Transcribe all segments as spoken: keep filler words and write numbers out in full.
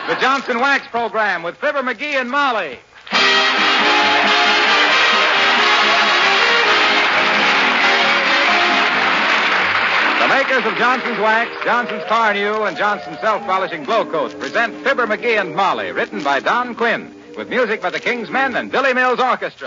The Johnson Wax Program with Fibber McGee and Molly. The makers of Johnson's Wax, Johnson's Tar New, and Johnson's Self-Polishing Glow Coat present Fibber McGee and Molly, written by Don Quinn, with music by the King's Men and Billy Mills Orchestra.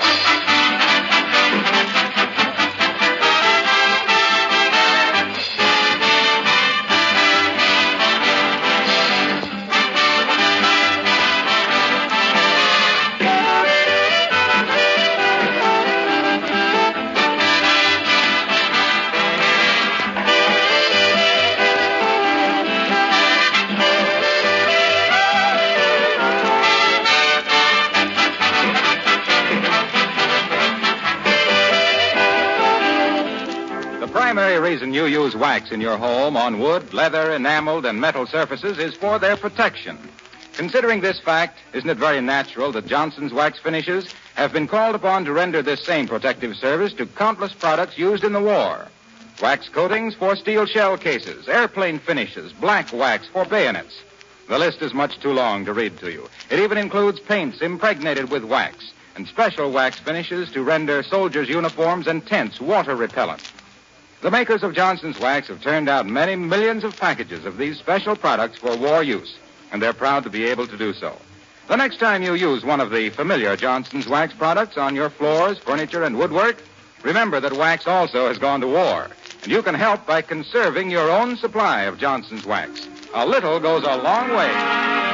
The primary reason you use wax in your home on wood, leather, enameled, and metal surfaces is for their protection. Considering this fact, isn't it very natural that Johnson's Wax Finishes have been called upon to render this same protective service to countless products used in the war? Wax coatings for steel shell cases, airplane finishes, black wax for bayonets. The list is much too long to read to you. It even includes paints impregnated with wax and special wax finishes to render soldiers' uniforms and tents water repellent. The makers of Johnson's Wax have turned out many millions of packages of these special products for war use, and they're proud to be able to do so. The next time you use one of the familiar Johnson's Wax products on your floors, furniture, and woodwork, remember that wax also has gone to war, and you can help by conserving your own supply of Johnson's Wax. A little goes a long way.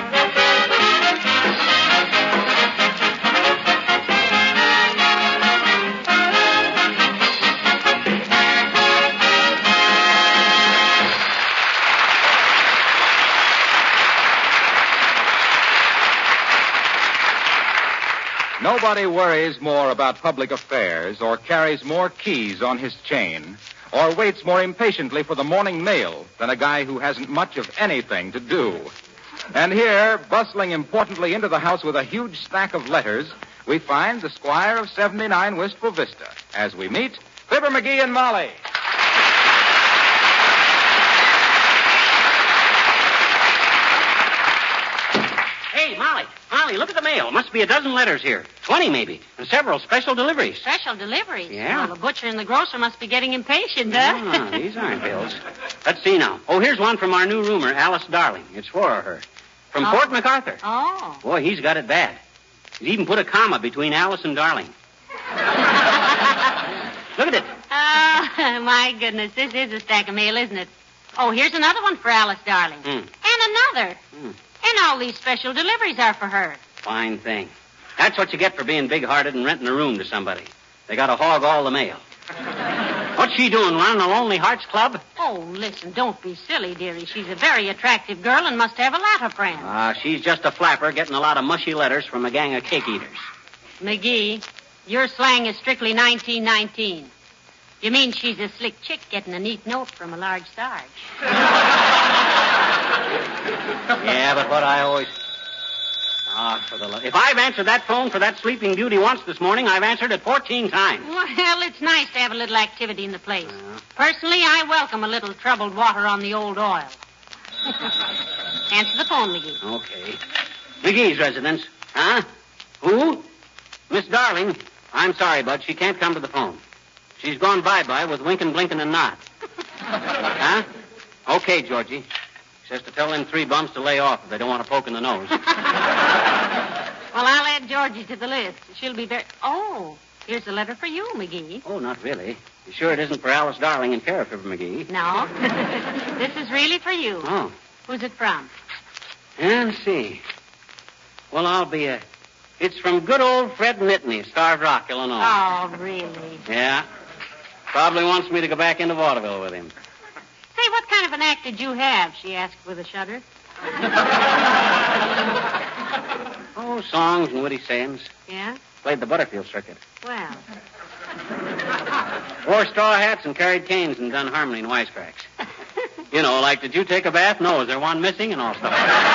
Nobody worries more about public affairs or carries more keys on his chain or waits more impatiently for the morning mail than a guy who hasn't much of anything to do. And here, bustling importantly into the house with a huge stack of letters, we find the Squire of seventy-nine Wistful Vista as we meet Fibber McGee and Molly. Hey, Molly, Molly, look at the mail. Must be a dozen letters here. Twenty, maybe. And several special deliveries. Special deliveries? Yeah. Well, the butcher and the grocer must be getting impatient, huh? Ah, these aren't bills. Let's see now. Oh, here's one from our new roomer, Alice Darling. It's for her. From Oh. Fort MacArthur. Oh. Boy, he's got it bad. He's even put a comma between Alice and Darling. Look at it. Oh, my goodness. This is a stack of mail, isn't it? Oh, here's another one for Alice Darling. Hmm. And another. Hmm. And all these special deliveries are for her. Fine thing. That's what you get for being big-hearted and renting a room to somebody. They got to hog all the mail. What's she doing, running a Lonely Hearts Club? Oh, listen, don't be silly, dearie. She's a very attractive girl and must have a lot of friends. Ah, she's just a flapper getting a lot of mushy letters from a gang of cake eaters. McGee, your slang is strictly nineteen nineteen. You mean she's a slick chick getting a neat note from a large Sarge. Yeah, but what I always... Ah, for the love... If I've answered that phone for that sleeping beauty once this morning, I've answered it fourteen times. Well, it's nice to have a little activity in the place. Yeah. Personally, I welcome a little troubled water on the old oil. Answer the phone, McGee. Okay. McGee's residence. Huh? Who? Miss Darling. I'm sorry, bud. She can't come to the phone. She's gone bye-bye with winking, blinking, and nod. Huh? Okay, Georgie. Says to tell them three bums to lay off if they don't want to poke in the nose. Well, I'll add Georgie to the list. She'll be very... Oh, here's a letter for you, McGee. Oh, not really. You sure it isn't for Alice Darling and care of Fibber McGee? No. This is really for you. Oh. Who's it from? Yeah, let's see. Well, I'll be a... It's from good old Fred Nittany, Starved Rock, Illinois. Oh, really? Yeah. Probably wants me to go back into vaudeville with him. Say, what kind of an act did you have? She asked with a shudder. Oh, songs and witty sayings. Yeah? Played the Butterfield circuit. Well, Wore straw hats and carried canes and done harmony and wisecracks. You know, like, did you take a bath? No, is there one missing? And all stuff like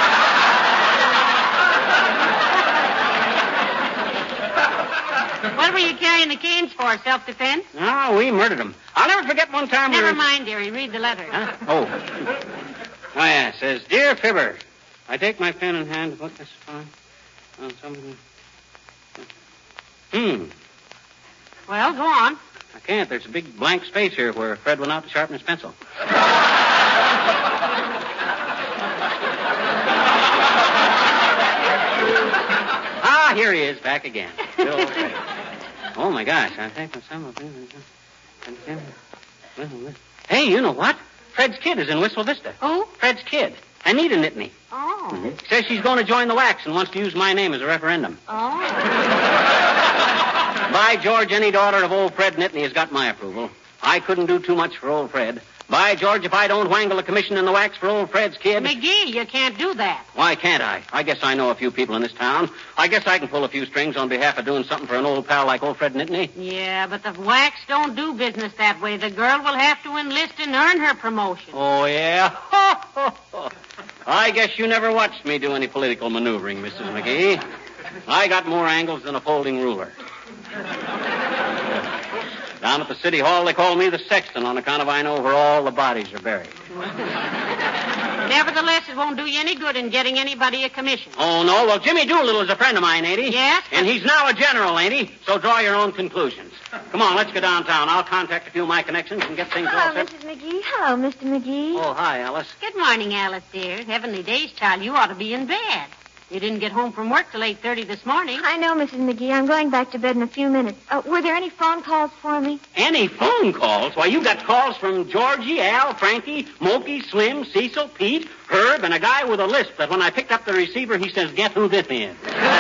that. what were you carrying the canes for? Self-defense? No, we murdered them. I'll never forget one time we Never were... mind, dearie. Read the letter. Huh? Oh. Oh, yeah. It says, Dear Fibber, I take my pen in hand to put this on, on something. Hmm. Well, go on. I can't. There's a big blank space here where Fred went out to sharpen his pencil. Ah, here he is, back again. Bill Fred. Oh, my gosh. I think some of them. Hey, you know what? Fred's kid is in Whistle Vista. Who? Fred's kid. Anita Nittany. Oh. Mm-hmm. Says she's going to join the Wax and wants to use my name as a referendum. Oh. By George, any daughter of old Fred Nittany has got my approval. I couldn't do too much for old Fred. By George, if I don't wangle a commission in the Wax for old Fred's kid... McGee, you can't do that. Why can't I? I guess I know a few people in this town. I guess I can pull a few strings on behalf of doing something for an old pal like old Fred Nittany. Yeah, but the Wax don't do business that way. The girl will have to enlist and earn her promotion. Oh, yeah? I guess you never watched me do any political maneuvering, Missus McGee. I got more angles than a folding ruler. Down at the city hall, they call me the sexton on account of I know where all the bodies are buried. Nevertheless, it won't do you any good in getting anybody a commission. Oh, no? Well, Jimmy Doolittle is a friend of mine, ain't he? Yes. And he's now a general, ain't he? So draw your own conclusions. Come on, let's go downtown. I'll contact a few of my connections and get things all Hello, set. Missus McGee. Hello, Mister McGee. Oh, hi, Alice. Good morning, Alice, dear. Heavenly days, child. You ought to be in bed. You didn't get home from work till eight thirty this morning. I know, Missus McGee. I'm going back to bed in a few minutes. Uh, were there any phone calls for me? Any phone calls? Why, you got calls from Georgie, Al, Frankie, Mokey, Slim, Cecil, Pete, Herb, and a guy with a lisp that when I picked up the receiver, he says, "Get who this is."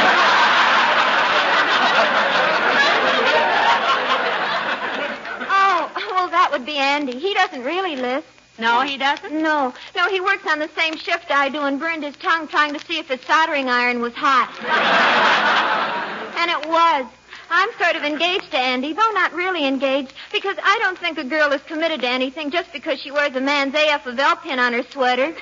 Oh, well, that would be Andy. He doesn't really lisp. No, he doesn't? No. No, he works on the same shift I do and burned his tongue trying to see if his soldering iron was hot. And it was. I'm sort of engaged to Andy, though not really engaged, because I don't think a girl is committed to anything just because she wears a man's A F of L pin on her sweater.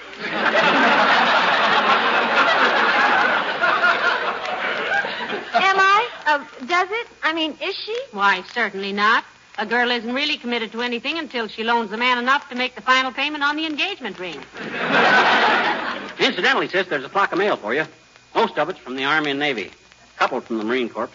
Am I? Uh, does it? I mean, is she? Why, certainly not. A girl isn't really committed to anything until she loans the man enough to make the final payment on the engagement ring. Incidentally, sis, there's a flock of mail for you. Most of it's from the Army and Navy. A couple from the Marine Corps.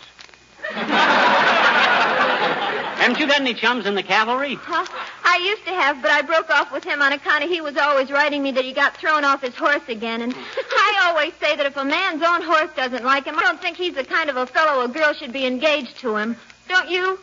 Haven't you got any chums in the cavalry? Huh? I used to have, but I broke off with him on account of he was always writing me that he got thrown off his horse again. And I always say that if a man's own horse doesn't like him, I don't think he's the kind of a fellow a girl should be engaged to him. Don't you?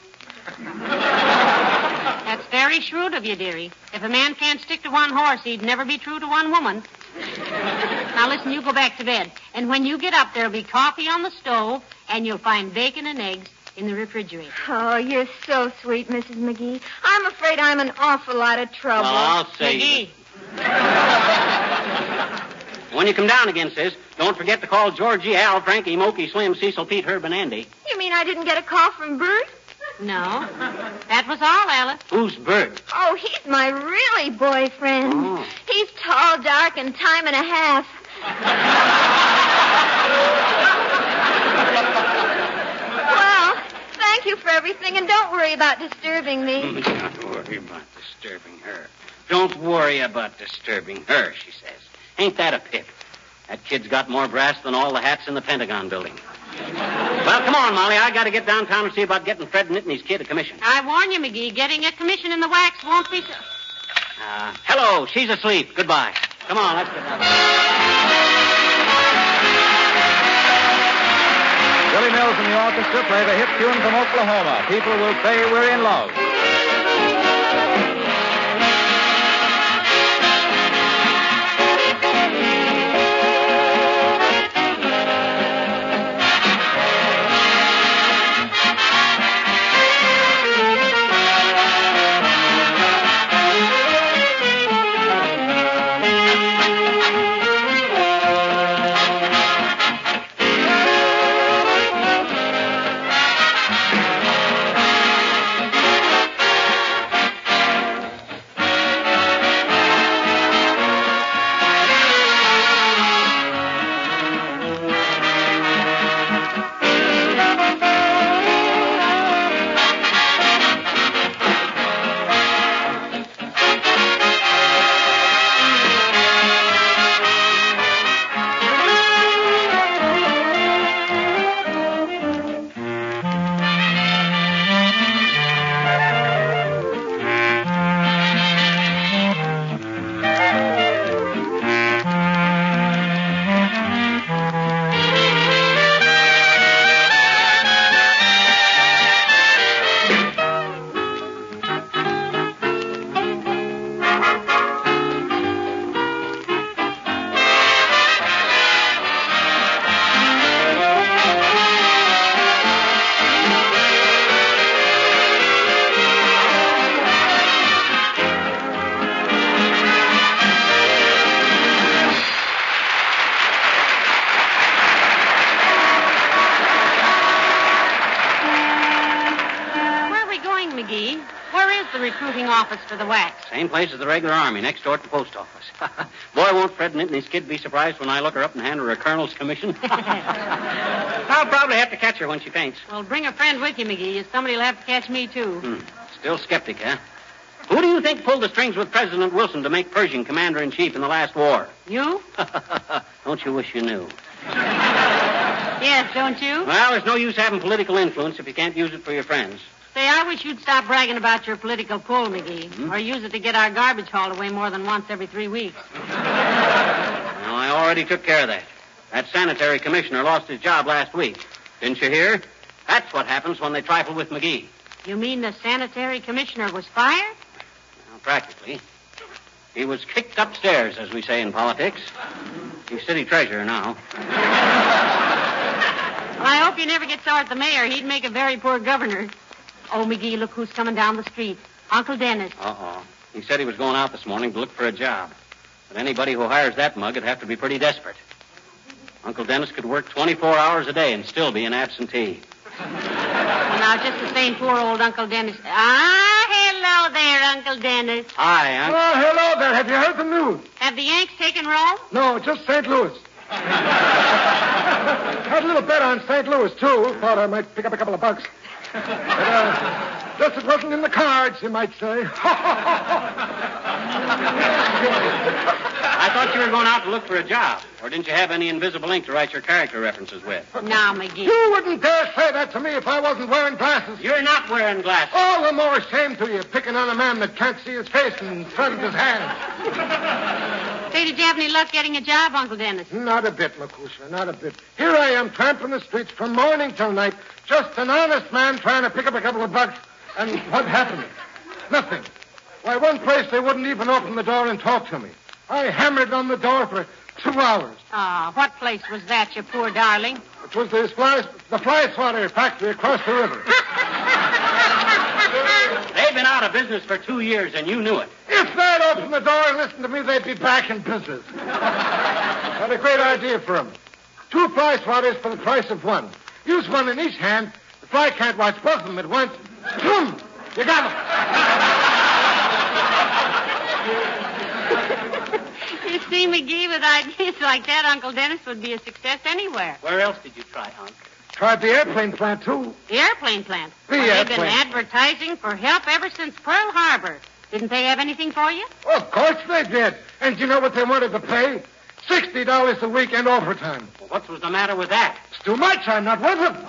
That's very shrewd of you, dearie. If a man can't stick to one horse, he'd never be true to one woman. Now, listen, you go back to bed. And when you get up, there'll be coffee on the stove, and you'll find bacon and eggs in the refrigerator. Oh, you're so sweet, Missus McGee. I'm afraid I'm an awful lot of trouble. Well, I'll say... McGee. When you come down again, sis, don't forget to call Georgie, Al, Frankie, Mokey, Slim, Cecil, Pete, Herb, and Andy. You mean I didn't get a call from Bert? No. That was all, Alice. Who's Bert? Oh, he's my really boyfriend. Oh. He's tall, dark, and time and a half. Well, thank you for everything, and don't worry about disturbing me. Don't worry about disturbing her. Don't worry about disturbing her, she says. Ain't that a pip? That kid's got more brass than all the hats in the Pentagon building. Well, come on, Molly. I got to get downtown and see about getting Fred Nittany's kid a commission. I warn you, McGee, getting a commission in the Wax won't be so... Uh, hello. She's asleep. Goodbye. Come on, let's get down. Billy Mills and the orchestra play the hit tune from Oklahoma. People will say we're in love. recruiting office for the wax? Same place as the regular army, next door to the post office. Boy, won't Fred Nit and his kid be surprised when I look her up and hand her a colonel's commission. I'll probably have to catch her when she faints. Well, bring a friend with you, McGee. Somebody will have to catch me, too. Hmm. Still skeptic, huh? Who do you think pulled the strings with President Wilson to make Pershing commander-in-chief in the last war? You? Don't you wish you knew? Yes, don't you? Well, there's no use having political influence if you can't use it for your friends. Say, I wish you'd stop bragging about your political pull, McGee. Mm-hmm. Or use it to get our garbage hauled away more than once every three weeks. No, I already took care of that. That sanitary commissioner lost his job last week. Didn't you hear? That's what happens when they trifle with McGee. You mean the sanitary commissioner was fired? Well, practically. He was kicked upstairs, as we say in politics. He's city treasurer now. Well, I hope you never get sore at the mayor. He'd make a very poor governor. Oh, McGee, look who's coming down the street. Uncle Dennis. Uh-oh. He said he was going out this morning to look for a job. But anybody who hires that mug would have to be pretty desperate. Uncle Dennis could work twenty-four hours a day and still be an absentee. Well, now, just the same poor old Uncle Dennis. Ah, hello there, Uncle Dennis. Hi, Uncle. Oh, hello there. Have you heard the news? Have the Yanks taken Rome? No, just Saint Louis. Had a little bet on Saint Louis, too. Thought I might pick up a couple of bucks. But, uh, just it wasn't in the cards, you might say. I thought you were going out to look for a job. Or didn't you have any invisible ink to write your character references with? Now, McGee. You wouldn't dare say that to me if I wasn't wearing glasses. You're not wearing glasses. All the more shame to you, picking on a man that can't see his face and threading his hands. Say, did you have any luck getting a job, Uncle Dennis? Not a bit, Makusha, not a bit. Here I am tramping the streets from morning till night, just an honest man trying to pick up a couple of bucks, and what happened? Nothing. Why, one place they wouldn't even open the door and talk to me. I hammered on the door for two hours. Ah, oh, what place was that, you poor darling? It was the fly, the fly swatter factory across the river. They've been out of business for two years, and you knew it. If they'd opened the door and listened to me, they'd be back in business. Had a great idea for them. Two fly swatters for the price of one. Use one in each hand. The fly can't watch both of them at once. Boom! You got them. You see, McGee, with ideas like that, Uncle Dennis would be a success anywhere. Where else did you try, Unc? Tried the airplane plant, too. The airplane plant? The well, airplane. They've been advertising for help ever since Pearl Harbor. Didn't they have anything for you? Oh, of course they did. And you know what they wanted to pay? sixty dollars a week and overtime. Well, what was the matter with that? It's too much. I'm not with them.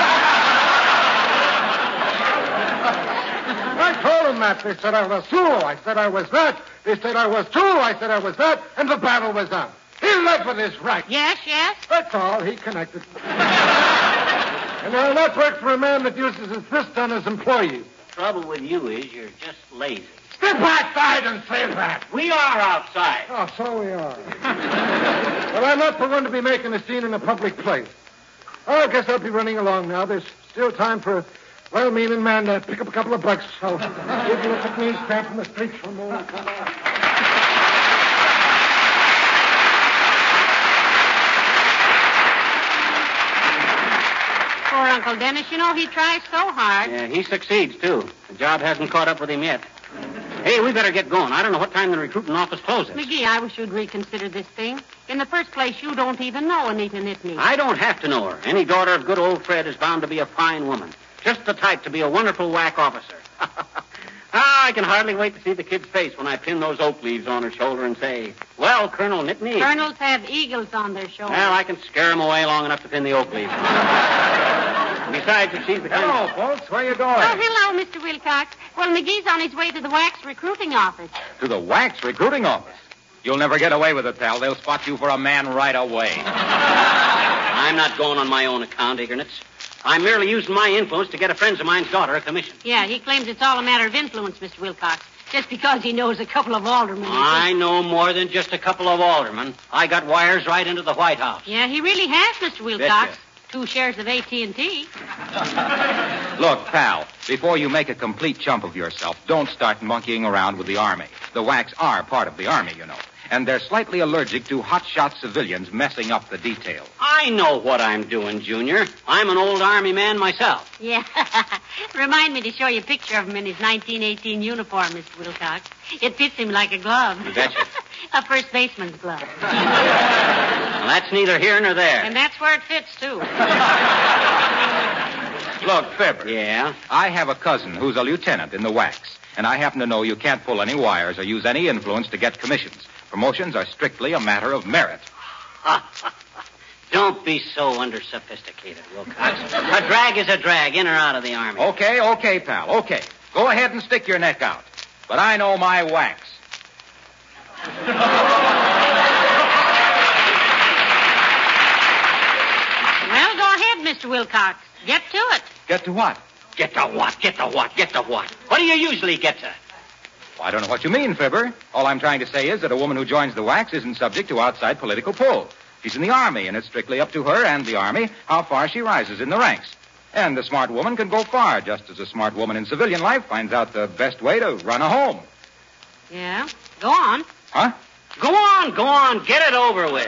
I told them that. They said I was Sioux. I said I was that. They said I was too. I said I was that. And the battle was on. He led with his right. Yes, yes. That's all. He connected. And I'll not work for a man that uses his fist on his employees. The trouble with you is you're just lazy. Step outside and say that. We are outside. Oh, so we are. Well, I'm not the one to be making a scene in a public place. Oh, I guess I'll be running along now. There's still time for a well-meaning man to pick up a couple of bucks. So give you what it means tramping the streets for a moment. Come on. Poor Uncle Dennis, you know, he tries so hard. Yeah, he succeeds, too. The job hasn't caught up with him yet. Hey, we better get going. I don't know what time the recruiting office closes. McGee, I wish you'd reconsider this thing. In the first place, you don't even know Anita Nitney. I don't have to know her. Any daughter of good old Fred is bound to be a fine woman. Just the type to be a wonderful whack officer. Ah, I can hardly wait to see the kid's face when I pin those oak leaves on her shoulder and say, well, Colonel Nitney. Colonels have eagles on their shoulders. Well, I can scare them away long enough to pin the oak leaves. Besides, if she's the kind Hello, of... folks. Where you going? Oh, hello, Mister Wilcox. Well, McGee's on his way to the wax recruiting office. To the wax recruiting office? You'll never get away with it, pal. They'll spot you for a man right away. I'm not going on my own account, Ignatz. I'm merely using my influence to get a friend of mine's daughter a commission. Yeah, he claims it's all a matter of influence, Mister Wilcox. Just because he knows a couple of aldermen. I know more than just a couple of aldermen. I got wires right into the White House. Yeah, he really has, Mister Wilcox. Betcha. Two shares of A T and T. Look, pal, before you make a complete chump of yourself, don't start monkeying around with the Army. The Wax are part of the Army, you know. and they're slightly allergic to hotshot civilians messing up the detail. I know what I'm doing, Junior. I'm an old Army man myself. Yeah. Remind me to show you a picture of him in his nineteen eighteen uniform, Mister Wilcox. It fits him like a glove. You betcha. A first baseman's glove. Well, that's neither here nor there. And that's where it fits, too. Look, Fibber. Yeah? I have a cousin who's a lieutenant in the Wax, and I happen to know you can't pull any wires or use any influence to get commissions. Promotions are strictly a matter of merit. Don't be so under-sophisticated, Wilcox. A drag is a drag, in or out of the Army. Okay, okay, pal, okay. Go ahead and stick your neck out. But I know my Wax. Well, go ahead, Mister Wilcox. Get to it. Get to what? Get to what? Get to what? Get to what? What do you usually get to? Well, I don't know what you mean, Fibber. All I'm trying to say is that a woman who joins the Wax isn't subject to outside political pull. She's in the Army, and it's strictly up to her and the Army how far she rises in the ranks. And the smart woman can go far, just as a smart woman in civilian life finds out the best way to run a home. Yeah? Go on. Huh? Go on, go on. Get it over with.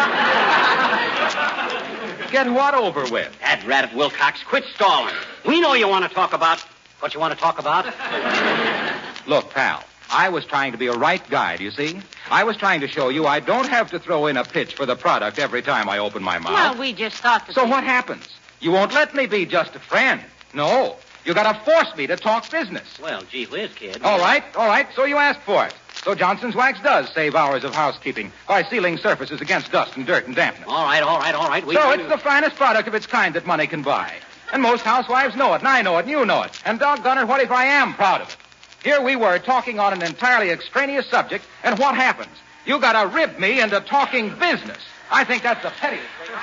Get what over with? That rat at Wilcox, quit stalling. We know you want to talk about what you want to talk about. Look, pal, I was trying to be a right guy, do you see? I was trying to show you I don't have to throw in a pitch for the product every time I open my mouth. Well, we just thought that... So what happens? You won't let me be just a friend. No. You gotta force me to talk business. Well, gee whiz, kid. All right, all right. So you asked for it. So Johnson's Wax does save hours of housekeeping by sealing surfaces against dust and dirt and dampness. All right, all right, all right. We so can... it's the finest product of its kind that money can buy. And most housewives know it, and I know it, and you know it. And doggone it, what if I am proud of it? Here we were talking on an entirely extraneous subject, and what happens? You gotta rib me into talking business. I think that's the pettiest thing.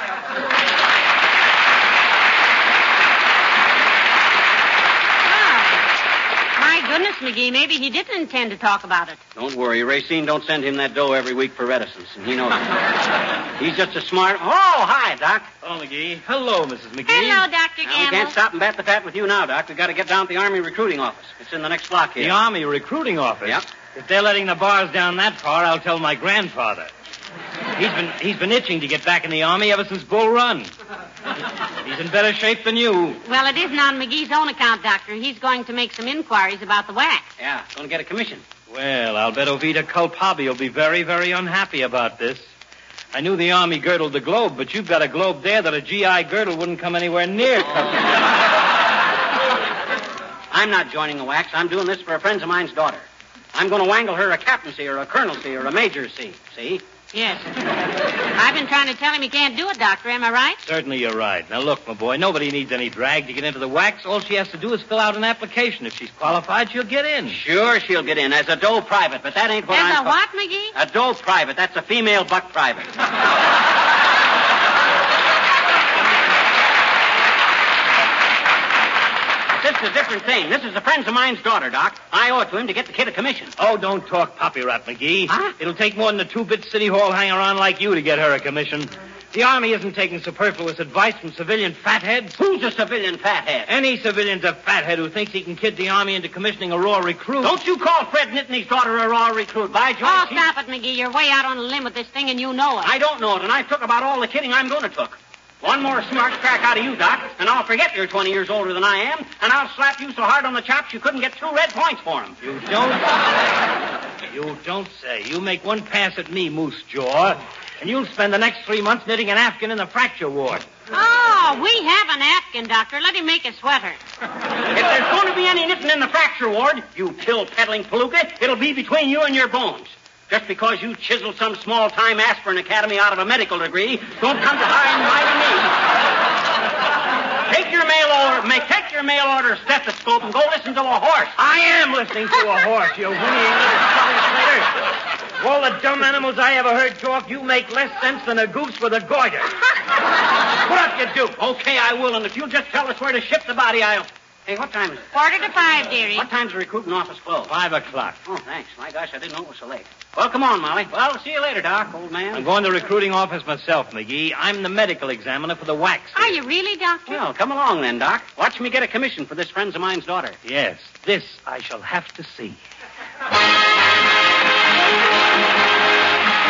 My goodness, McGee, maybe he didn't intend to talk about it. Don't worry. Racine don't send him that dough every week for reticence, and he knows it. He's just a smart... Oh, hi, Doc. Oh, McGee. Hello, Missus McGee. Hello, Doctor Now, we Gamble. can't stop and bat the tat with you now, Doc. We've got to get down to the Army recruiting office. It's in the next block here. The Army recruiting office? Yep. If they're letting the bars down that far, I'll tell my grandfather. He's been he's been itching to get back in the Army ever since Bull Run. He's in better shape than you. Well, it isn't on McGee's own account, Doctor. He's going to make some inquiries about the wax. Yeah, going to get a commission. Well, I'll bet Ovita Culpabi will be very, very unhappy about this. I knew the Army girdled the globe, but you've got a globe there that a G I girdle wouldn't come anywhere near. I'm not joining the wax. I'm doing this for a friend of mine's daughter. I'm going to wangle her a captaincy or a colonelcy or a majorcy. See? Yes. I've been trying to tell him he can't do it, Doctor. Am I right? Certainly you're right. Now, look, my boy, nobody needs any drag to get into the wax. All she has to do is fill out an application. If she's qualified, she'll get in. Sure, she'll get in as a doe private, but that ain't what As I'm... a what, McGee? A doe private. That's a female buck private. This is a different thing. This is a friend of mine's daughter, Doc. I owe it to him to get the kid a commission. Oh, don't talk poppy rat, McGee. Huh? It'll take more than a two-bit city hall hanger-on like you to get her a commission. The Army isn't taking superfluous advice from civilian fatheads. Who's a civilian fathead? Any civilian's a fathead who thinks he can kid the Army into commissioning a raw recruit. Don't you call Fred Nittany's daughter a raw recruit. By George, Oh, she- stop it, McGee. You're way out on a limb with this thing, and you know it. I don't know it, and I've took about all the kidding I'm going to took. One more smart crack out of you, Doc, and I'll forget you're twenty years older than I am, and I'll slap you so hard on the chops you couldn't get two red points for him. You don't say. You don't say. You make one pass at me, Moose Jaw, and you'll spend the next three months knitting an Afghan in the fracture ward. Oh, we have an Afghan, Doctor. Let him make a sweater. If there's going to be any knitting in the fracture ward, you pill-peddling palooka, it'll be between you and your bones. Just because you chiseled some small-time aspirin academy out of a medical degree, don't come to high and mighty me. Take your mail order, make, take your mail order stethoscope and go listen to a horse. I am listening to a horse, you whinnying little slater. Of all the dumb animals I ever heard talk, you make less sense than a goose with a goiter. Put up your dupe. Okay, I will, and if you'll just tell us where to ship the body, I'll... Hey, what time is it? Quarter to five, dearie. What time's the recruiting office closed? Five o'clock. Oh, thanks. My gosh, I didn't know it was so late. Well, come on, Molly. Well, see you later, Doc, old man. I'm going to the recruiting office myself, McGee. I'm the medical examiner for the wax. Are you really, Doctor? Well, come along then, Doc. Watch me get a commission for this friend of mine's daughter. Yes, this I shall have to see.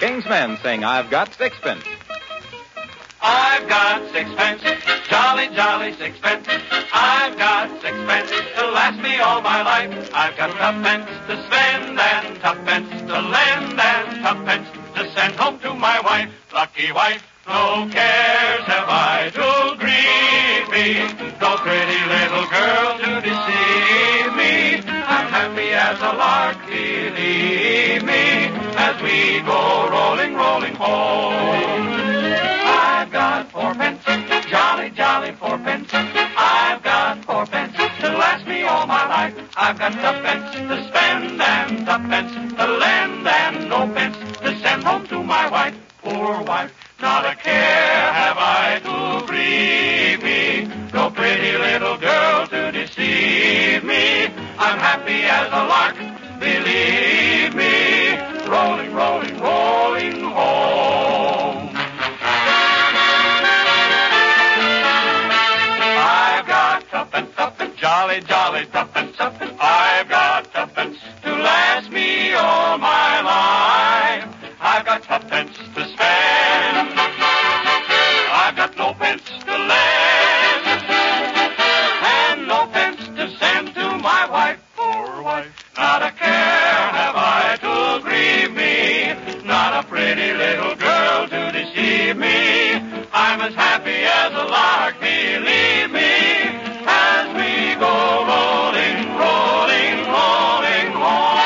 King's Men sing I've Got Sixpence. I've got sixpence, jolly, jolly sixpence. I've got sixpence to last me all my life. I've got tuppence to spend and tuppence to lend and tuppence to send home to my wife. Lucky wife, no cares have I to grieve me. No pretty little girl to deceive me. I'm happy as a lark, believe me, as we go rolling, rolling home. I've got fourpence, jolly, jolly fourpence. I've got fourpence to last me all my life. I've got tuppence to spend and tuppence to lend and no pence to send home to my wife. Poor wife, not a care have I to grieve me. No pretty little girl to deceive me. I'm happy as a lark, believe me, rolling, rolling, rolling home. I've got tuppence, tuppence, jolly, jolly tuppence, tuppence. I've got tuppence to last me all my life. I've got tuppence to spend. I've got no pence to lend. And no pence to send to my wife. Poor wife, not a care have I to grieve me. Not a pretty little girl to deceive me. I'm as happy as a lark, believe me, as we go rolling, rolling, rolling home.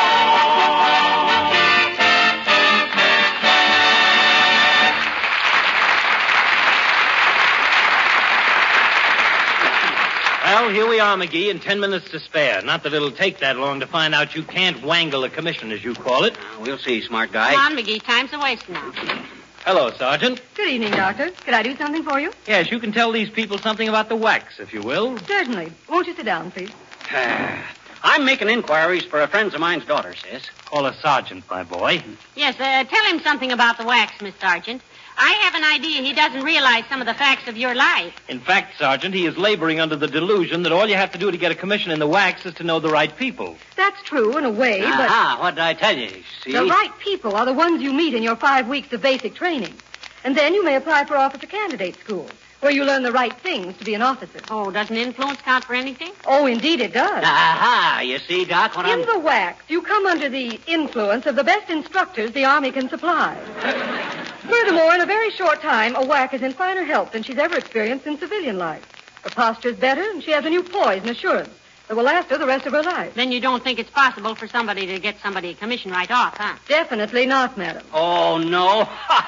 Well, here we are, McGee, and ten minutes to spare. Not that it'll take that long to find out you can't wangle a commission, as you call it. Uh, we'll see, smart guy. Come on, McGee. Time's a waste now. Hello, Sergeant. Good evening, Doctor. Could I do something for you? Yes, you can tell these people something about the wax, if you will. Certainly. Won't you sit down, please? I'm making inquiries for a friend of mine's daughter, sis. Call us Sergeant, my boy. Yes, uh, tell him something about the wax, Miss Sargent. I have an idea he doesn't realize some of the facts of your life. In fact, Sergeant, he is laboring under the delusion that all you have to do to get a commission in the wax is to know the right people. That's true in a way, but Aha, what did I tell you? See? the right people are the ones you meet in your five weeks of basic training. And then you may apply for officer candidate school, where you learn the right things to be an officer. Oh, doesn't influence count for anything? Oh, indeed it does. Aha, you see, Doc, what In I'm... the wax, you come under the influence of the best instructors the Army can supply. Furthermore, in a very short time, a whack is in finer health than she's ever experienced in civilian life. Her posture's better, and she has a new poise and assurance that will last her the rest of her life. Then you don't think it's possible for somebody to get somebody a commission right off, huh? Definitely not, madam. Oh, no.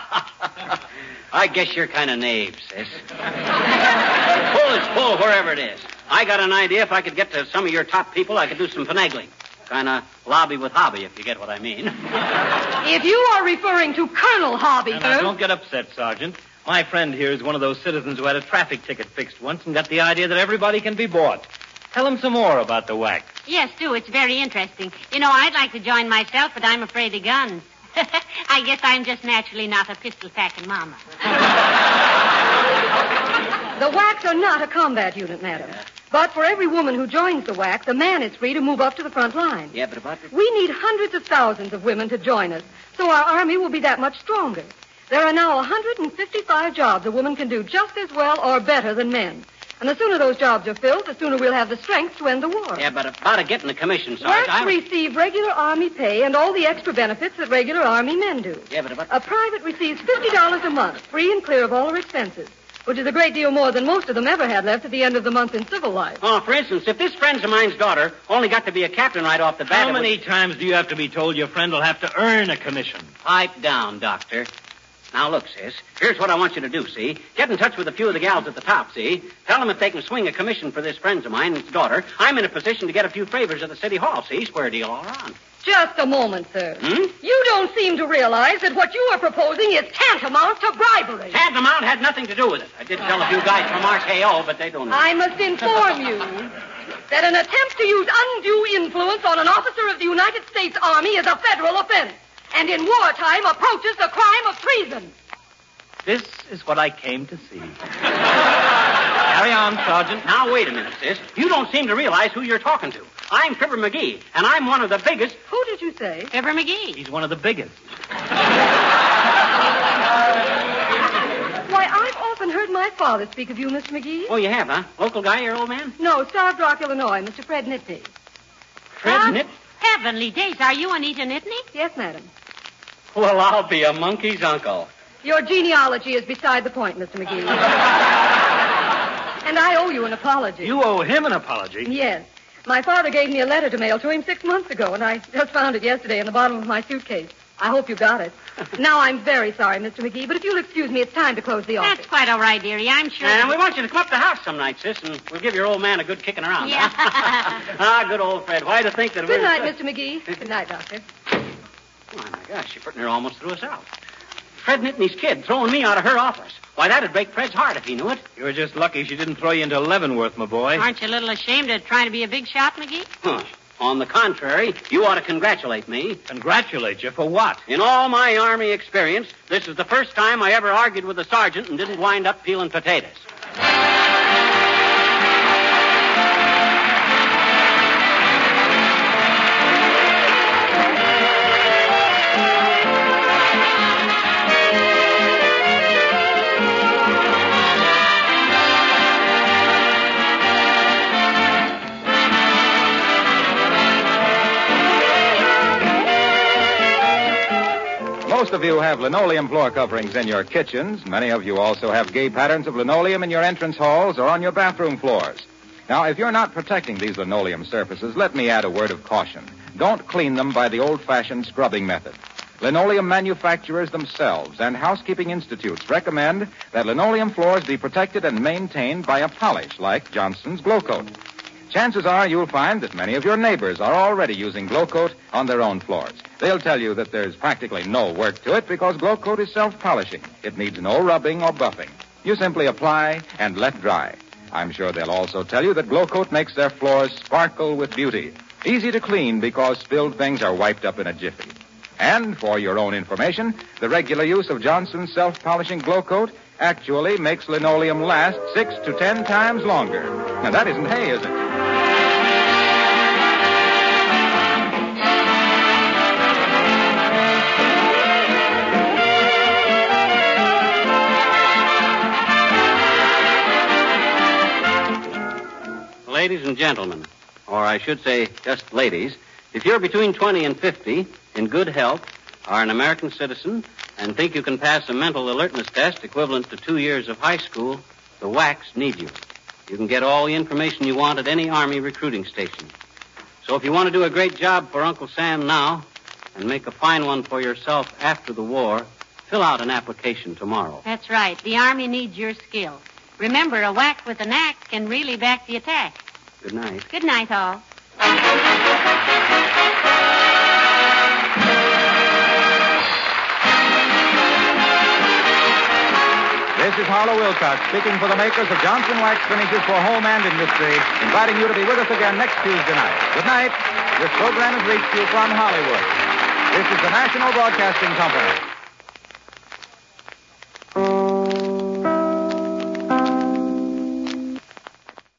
I guess you're kind of naive, sis. Pull is pull wherever it is. I got an idea if I could get to some of your top people, I could do some finagling. Kind of lobby with hobby, if you get what I mean. If you are referring to Colonel Hobby, Now, now, sir... don't get upset, Sergeant. My friend here is one of those citizens who had a traffic ticket fixed once and got the idea that everybody can be bought. Tell him some more about the wax. Yes, do. It's very interesting. You know, I'd like to join myself, but I'm afraid of guns. I guess I'm just naturally not a pistol-packing mama. The WACs are not a combat unit, madam. But for every woman who joins the WAC, the man is free to move up to the front line. Yeah, but about... We need hundreds of thousands of women to join us, so our Army will be that much stronger. There are now one hundred fifty-five jobs a woman can do just as well or better than men. And the sooner those jobs are filled, the sooner we'll have the strength to end the war. Yeah, but about a getting the commission, Sarge, Works I... receive regular Army pay and all the extra benefits that regular Army men do. Yeah, but about... A private receives fifty dollars a month, free and clear of all her expenses, which is a great deal more than most of them ever had left at the end of the month in civil life. Oh, for instance, if this friend of mine's daughter only got to be a captain right off the bat... How many times do you have to be told your friend will have to earn a commission? Pipe down, Doctor. Now, look, sis, here's what I want you to do, see? Get in touch with a few of the gals at the top, see? Tell them if they can swing a commission for this friend of mine, his daughter, I'm in a position to get a few favors at the city hall, see? Square deal all around. Just a moment, sir. Hmm? You don't seem to realize that what you are proposing is tantamount to bribery. Tantamount had nothing to do with it. I did tell a few guys from R K O, but they don't know. I must inform you that an attempt to use undue influence on an officer of the United States Army is a federal offense, and in wartime approaches the crime of treason. This is what I came to see. Carry on, Sergeant. Now, wait a minute, sis. You don't seem to realize who you're talking to. I'm Fibber McGee, and I'm one of the biggest... Who did you say? Fibber McGee. He's one of the biggest. my father speak of you, Mister McGee. Oh, you have, huh? Local guy, your old man? No, Starved Rock, Illinois, Mister Fred Nitney. Fred Huh? Nip? Heavenly days, are you Anita Nitney? Yes, madam. Well, I'll be a monkey's uncle. Your genealogy is beside the point, Mister McGee. And I owe you an apology. You owe him an apology. Yes. My father gave me a letter to mail to him six months ago, and I just found it yesterday in the bottom of my suitcase. I hope you got it. Now, I'm very sorry, Mister McGee, but if you'll excuse me, it's time to close the office. That's quite all right, dearie. I'm sure. And we want you to come up to the house some night, sis, and we'll give your old man a good kicking around. Yeah. Huh? Ah, good old Fred. Why to think that Good we're... night, Mister McGee. Good night, Doctor. Oh, my gosh, she pretty near almost threw us out. Fred Nitney's kid throwing me out of her office. Why, that'd break Fred's heart if he knew it. You were just lucky she didn't throw you into Leavenworth, my boy. Aren't you a little ashamed of trying to be a big shot, McGee? Huh. On the contrary, you ought to congratulate me. Congratulate you for what? In all my Army experience, this is the first time I ever argued with a sergeant and didn't wind up peeling potatoes. Most of you have linoleum floor coverings in your kitchens. Many of you also have gay patterns of linoleum in your entrance halls or on your bathroom floors. Now, if you're not protecting these linoleum surfaces, let me add a word of caution. Don't clean them by the old-fashioned scrubbing method. Linoleum manufacturers themselves and housekeeping institutes recommend that linoleum floors be protected and maintained by a polish like Johnson's Glow Coat. Chances are you'll find that many of your neighbors are already using Glow Coat on their own floors. They'll tell you that there's practically no work to it because Glow Coat is self-polishing. It needs no rubbing or buffing. You simply apply and let dry. I'm sure they'll also tell you that Glow Coat makes their floors sparkle with beauty. Easy to clean because spilled things are wiped up in a jiffy. And for your own information, the regular use of Johnson's self-polishing Glow Coat actually makes linoleum last six to ten times longer. Now, that isn't hay, is it? Ladies and gentlemen, or I should say just ladies, if you're between twenty and fifty, in good health, are an American citizen, and think you can pass a mental alertness test equivalent to two years of high school, the W A Cs need you. You can get all the information you want at any Army recruiting station. So if you want to do a great job for Uncle Sam now and make a fine one for yourself after the war, fill out an application tomorrow. That's right. The Army needs your skill. Remember, a whack with an axe can really back the attack. Good night. Good night, all. This is Harlow Wilcox speaking for the makers of Johnson Wax Finishes for Home and Industry, inviting you to be with us again next Tuesday night. Good night. This program has reached you from Hollywood. This is the National Broadcasting Company.